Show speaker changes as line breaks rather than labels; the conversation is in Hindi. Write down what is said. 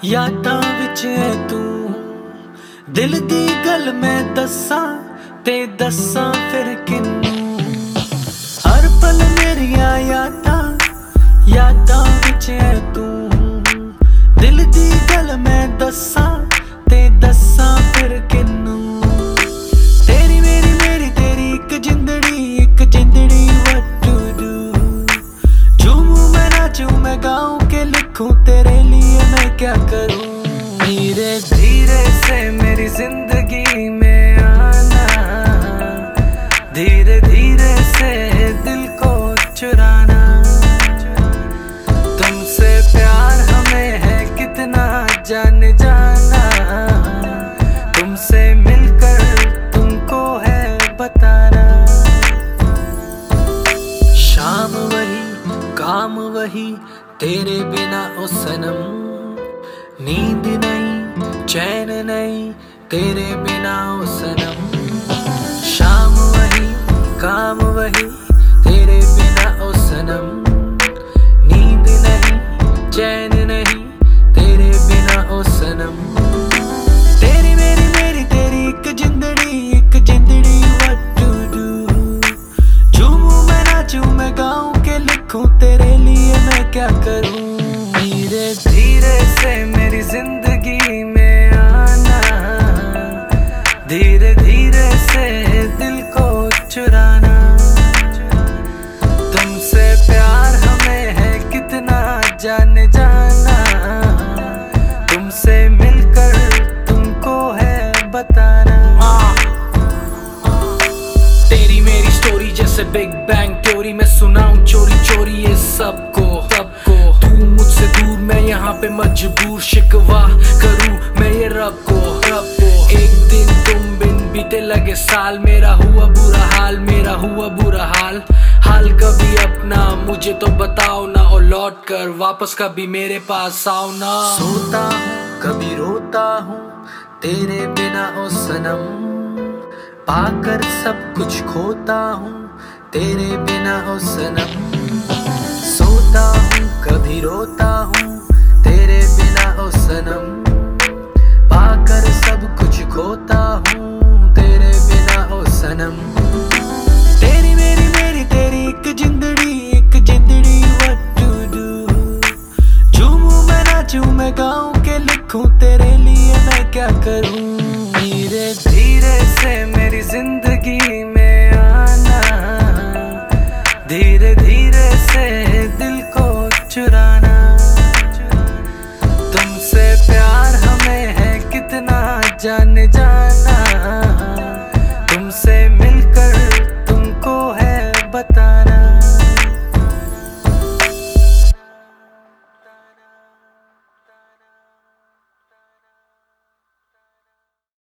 यादां विच तू दिल दी गल मैं दस्सां ते दस्सां फिर किन्नू। हर पल मेरिया यादां विच तू दिल दी गल मैं दस्सां ते दस्सां फिर किन्नू। तेरी मेरी तेरी एक जिंदड़ी what to do। झूमूं मैं नाचूं मैं गाऊं के लिखूं तेरे लिए मैं क्या करूं। धीरे धीरे से मेरी जिंदगी में आना, धीरे धीरे से दिल को चुराना। तुमसे प्यार हमें है कितना जान जाना, तुमसे मिलकर तुमको है बताना। शाम वही काम वही तेरे बिना ओ सनम, नींद नहीं चैन नहीं तेरे बिना ओ सनम। शाम वही काम वही तेरे बिना ओ सनम, नींद नहीं चैन नहीं तेरे बिना ओ सनम। तेरी मेरी तेरी एक जिंदड़ी what to do। झूमूं मैं नाचूं मैं गाऊं के लिखूं तेरे लिए मैं क्या करूं। धीरे धीरे से मेरी जिंदगी में आना, धीरे धीरे से दिल को चुराना। तुमसे प्यार हमें है कितना जान जाना, तुमसे मिलकर तुमको है बताना। तेरी मेरी स्टोरी जैसे बिग बैंग थ्योरी, मैं सुनाऊं चोरी चोरी ये सबको। तू मुझसे दूर मैं यहाँ पे मजबूर, शिकवा करूं मैं ये रब को। एक दिन तुम बिन बीते लगे साल, मेरा हुआ बुरा हाल कभी अपना मुझे तो बताओ ना, और लौट कर वापस कभी मेरे पास आओ ना। सोता हूँ कभी रोता हूँ तेरे बिना ओ सनम, पाकर सब कुछ खोता हूँ तेरे बिना ओ सनम। सोता हूँ कभी रोता हूँ तेरे बिना ओ सनम, पाकर सब कुछ खोता हूँ तेरे बिना ओ सनम। तेरी मेरी तेरी एक जिंदड़ी what to do। झूमूं मैं नाचूं मैं गाऊं के लिखूं तेरे लिए मैं क्या करूं। धीरे धीरे से मेरी जिंदगी में आना, धीरे धीरे से दिल को चुराना। तुमसे प्यार हमें है कितना जान